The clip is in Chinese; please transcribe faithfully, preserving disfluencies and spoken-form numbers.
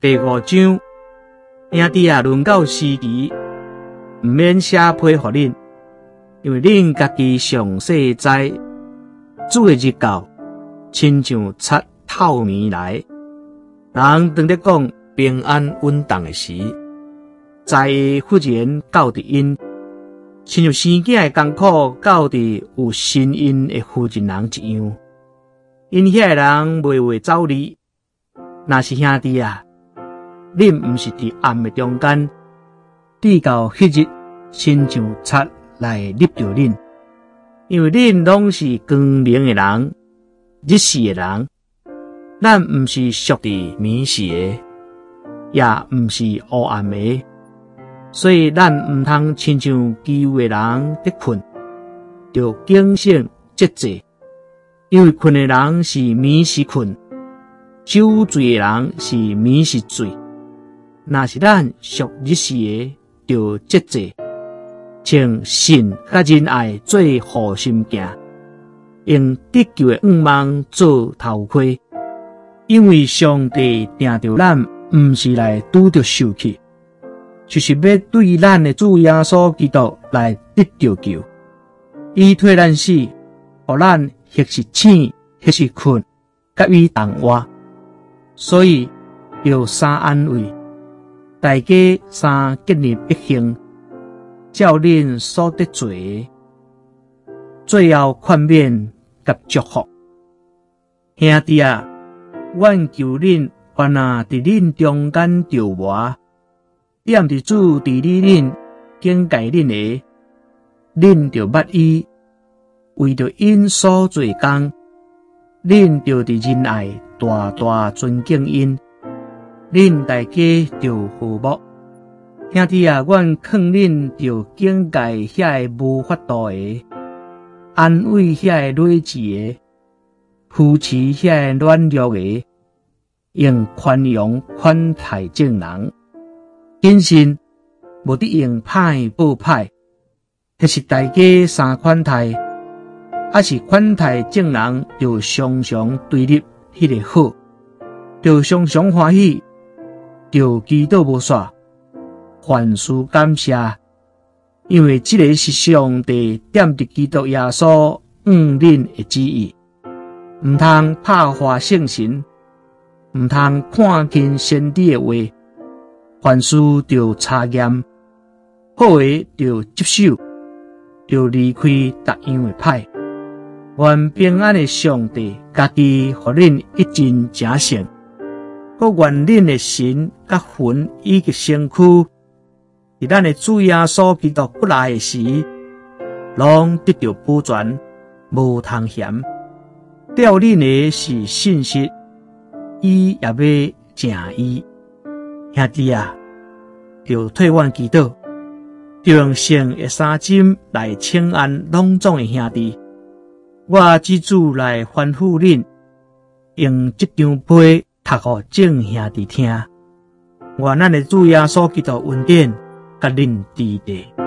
第五章，兄弟啊，轮到时期，毋免写批互恁，因为恁家己详细知，主的日到，亲像贼透暝来。人当咧讲平安稳当的时，灾忽然到伫因，亲像生囝的艰苦到伫有身孕的妇人人一样。因遐个人袂话走离，若是兄弟啊，恁毋是伫暗的中间，直到迄日，亲像贼来入着恁，因为恁拢是光明的人，日时的人，咱毋是属伫暝时的，也毋是黑暗的，所以咱毋通亲像其余的人伫困，着警醒节制。因为困的人是暝时困，酒醉的人是暝时醉。若是咱属日时的，就节制，请信甲仁爱做护心镜，用得救的愿望做头盔。因为上帝定着咱毋是来拄着受气，就是要对咱的主耶稣基督来得着救。伊替咱死，互咱或是醒，或是困，甲伊同活。所以要三安慰，大家三建立一行，照恁所得做的，最后宽免甲祝福。兄弟啊，阮求恁，原来伫恁中间着磨，点伫主伫你恁警戒恁的，恁着捌伊。为着因所做工，恁着伫仁爱大大尊敬因，恁大家着和睦。兄弟啊，阮劝恁着警戒遐个无法度的，安慰遐个睿智的，扶持遐个软弱的，用宽容款待正人。谨慎，无得用歹报歹，迄是大家三款待。还是款待正人，就常常对立迄个好，就常常欢喜，就祈祷无煞，凡事感谢，因为这个是上帝点伫基督耶稣恩恁的旨意。毋通拍坏圣神，毋通看轻先知的话，凡事就查验，好的就接受，就离开逐样的歹。愿平安的上帝家己互恁一真正成，搁愿恁的神甲魂以及身躯，伫咱的主耶稣基督不来的时，拢得到保全，无通嫌。吊恁的是信息，伊也要正伊。兄弟啊，就替阮祈祷，就用圣的三针来请安拢总的兄弟。我之主来吩咐恁，用这张批读互众兄弟听。愿咱的主耶稣基督恩典，甲恁支持。